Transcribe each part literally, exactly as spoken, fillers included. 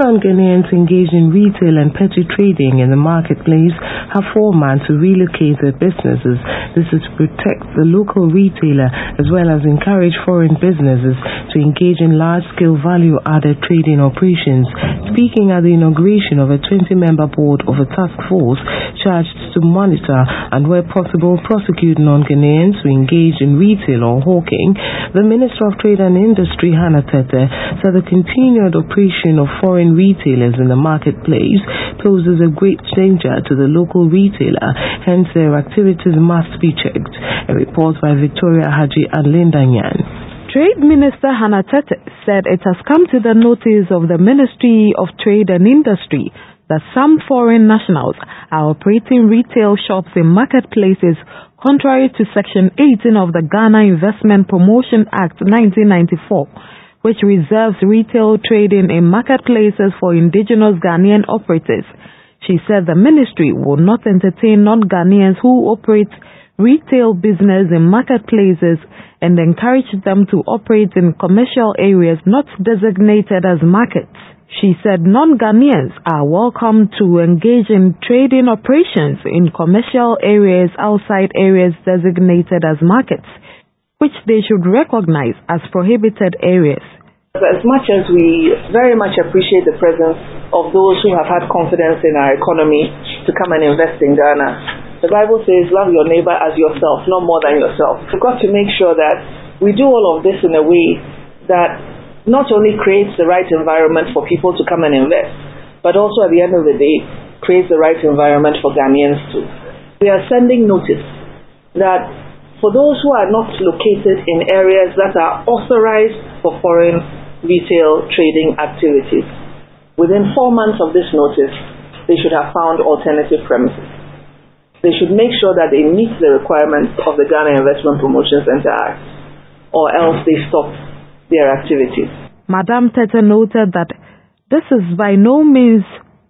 non-Ghanaians engaged in retail and petty trading in the marketplace have foreman to relocate their businesses. This is to protect the local retailer as well as encourage foreign businesses to engage in large-scale value-added trading operations. Speaking at the inauguration of a twenty-member board of a task force charged to monitor and, where possible, prosecute non-Ghanaians who engage in retail or hawking, the Minister of Trade and Industry, Hannah Tete, said the continued operation of foreign retailers in the marketplace poses a great danger to the local retailer, hence their activities must be checked. A report by Victoria Haji and Linda Nyan. Trade Minister Hannah Tete said it has come to the notice of the Ministry of Trade and Industry that some foreign nationals are operating retail shops in marketplaces contrary to Section eighteen of the Ghana Investment Promotion Act nineteen ninety-four, which reserves retail trading in marketplaces for indigenous Ghanaian operators. She said the ministry will not entertain non-Ghanaians who operate retail business in marketplaces and encourage them to operate in commercial areas not designated as markets. She said non-Ghanaians are welcome to engage in trading operations in commercial areas outside areas designated as markets, which they should recognize as prohibited areas. As much as we very much appreciate the presence of those who have had confidence in our economy to come and invest in Ghana, the Bible says, love your neighbor as yourself, not more than yourself. We've got to make sure that we do all of this in a way that not only creates the right environment for people to come and invest, but also at the end of the day, creates the right environment for Ghanaians too. We are sending notice that for those who are not located in areas that are authorized for foreign retail trading activities, within four months of this notice, they should have found alternative premises. They should make sure that they meet the requirements of the Ghana Investment Promotion Center Act, or else they stop their activities. Madam Tete noted that this is by no means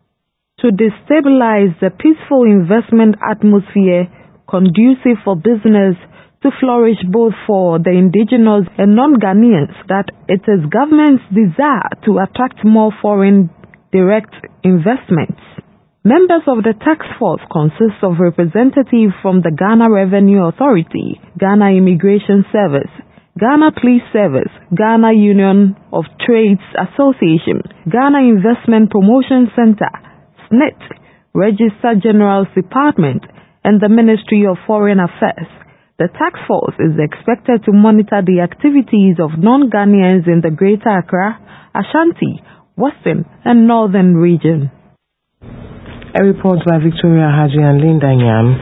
to destabilize the peaceful investment atmosphere conducive for business to flourish both for the indigenous and non-Ghanaians, that it is government's desire to attract more foreign direct investments. Members of the task force consist of representatives from the Ghana Revenue Authority, Ghana Immigration Service, Ghana Police Service, Ghana Union of Trades Association, Ghana Investment Promotion Center, S N I T, Register General's Department, and the Ministry of Foreign Affairs. The task force is expected to monitor the activities of non-Ghanaians in the Greater Accra, Ashanti, Western, and Northern region. A report by Victoria Haji and Linda Nyam.